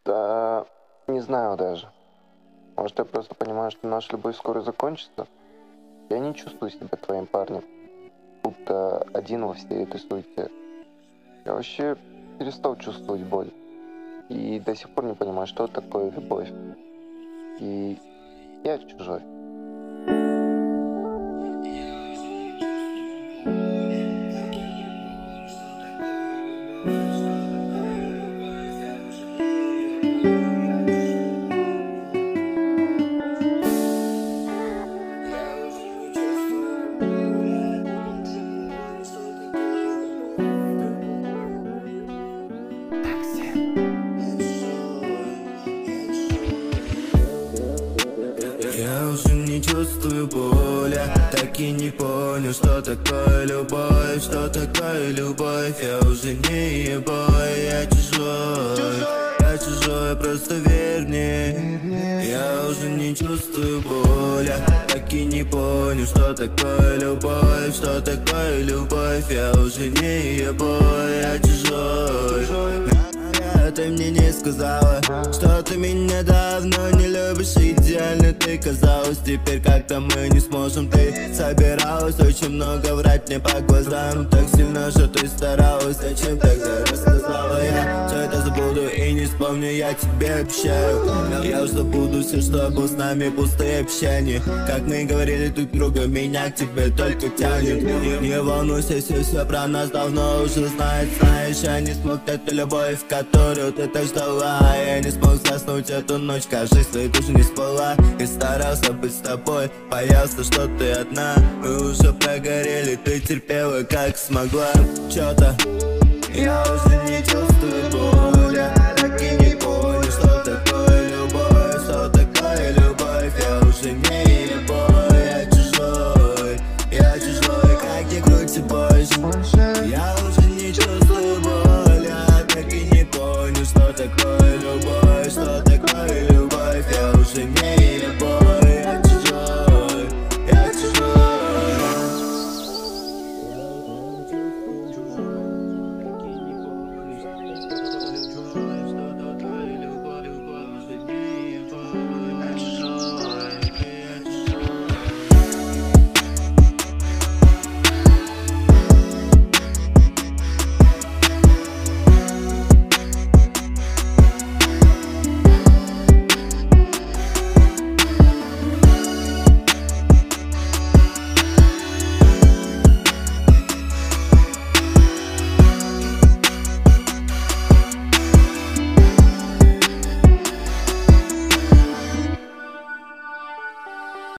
Да, не знаю даже. Может, я просто понимаю, что наша любовь скоро закончится? Я не чувствую себя твоим парнем, будто один во всей этой суете. Я вообще перестал чувствовать боль. И до сих пор не понимаю, что такое любовь. И я чужой. Я уже не чувствую боли, так и не понял, что такое любовь, что такое любовь. Я уже не ебой, я чужой, просто верь мне. Я уже не чувствую боли, так и не понял, что такое любовь, что такое любовь. Я уже не ебой, я чужой. Ты мне не сказала, что ты меня давно не любишь. Идеально ты казалась, теперь как-то мы не сможем. Ты собиралась очень много врать мне по глазам, так сильно, что ты старалась. Зачем тогда рассказала? Я все это забуду и не вспомню, я тебе обещаю. Я уже забуду все, что было с нами, пустые общения. Как мы говорили друг другу, меня к тебе только тянет. Не волнуйся, все про нас давно уже знает. Знаешь, я не смог дать ту любовь, которую ты так ждала. Я не смог заснуть эту ночь, кажется, ты тоже не спала. И старался быть с тобой, боялся, что ты одна. Мы уже прогорели, ты терпела как смогла. Чё-то я уже не чувствую боль.